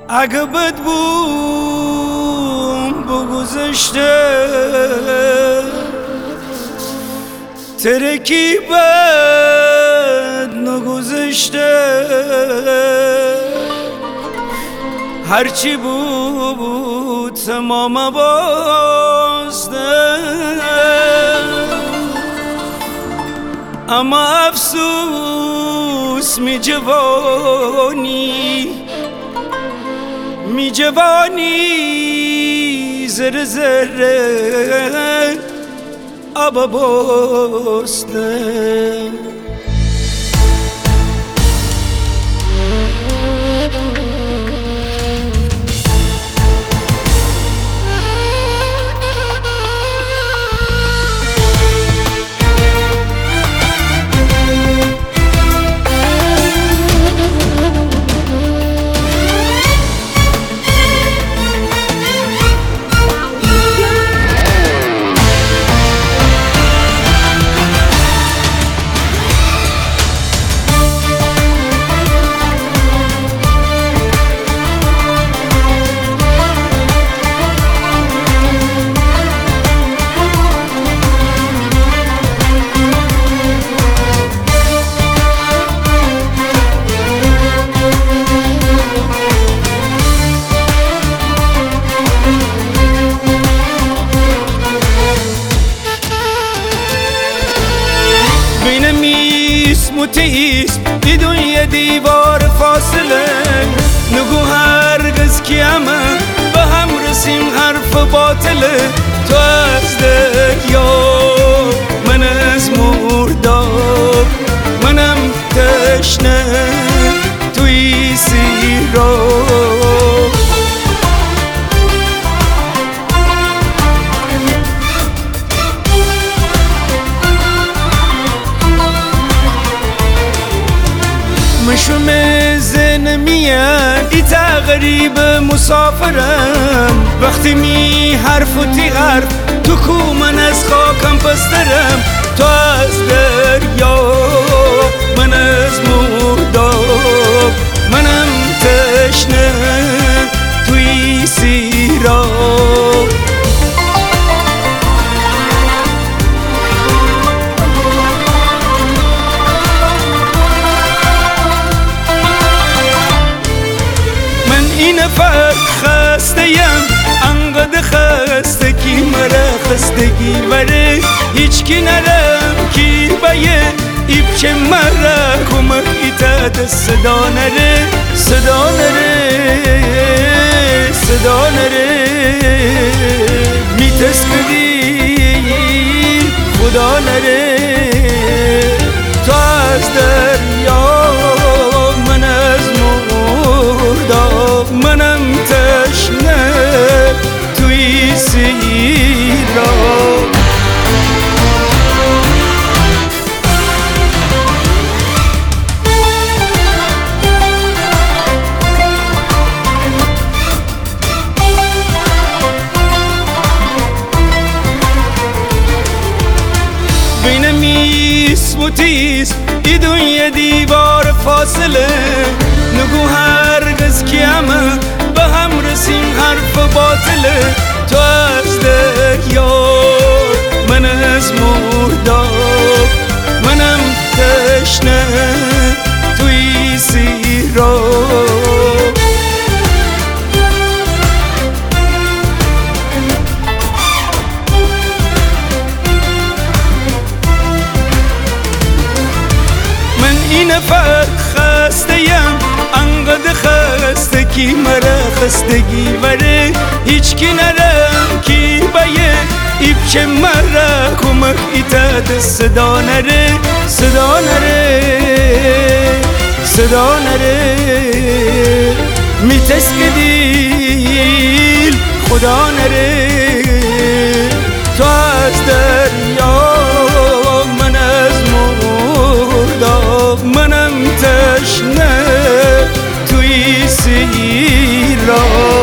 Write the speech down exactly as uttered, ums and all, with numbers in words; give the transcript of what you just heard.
اگه بد بوم بگذشته ترکی بد نگذشته هرچی بود تمام بازده اما افسوس می جوانی می جوانی زر زره آبا بسته متیس بدون یه دیوار فاصله نگو هرگز کیامه به هم رسیم حرف باطله تو از دریا من از مرداب منم تشنه توی سیراب مشوم زن میاد ایتا غریب مسافرم وقتی می حرف و تی حرف تو کو من از خاکم پسترم تو از دریا من از مرداب منم تشنه توی سیراب این فرد خسته‌یم انقدر خسته کی مرا خستگی وره هیچ کی نرم کی بایه ایب چه مرا کمک ایتاد صدا نره صدا نره صدا نره میتس کدی خدا نره تو از دریا من از مرداب منم تشنه توی سیراب بین میس و تیس ای دنیا دیوار فاصله نگو هرگز کیامه به هم رسیم حرف باطله تو از دریا من از مرداب منم تشنه توی سیراب من این فرد خسته‌یم انقدر خسته کی مرا خستگی وره هیچ کی نرم کی بایه ایب چه مرا کمک ایتاد صدا نره صدا نره صدا نره میتس کدیل خدا نره تو از دریا من از مرداب منم تشنه توی سیراب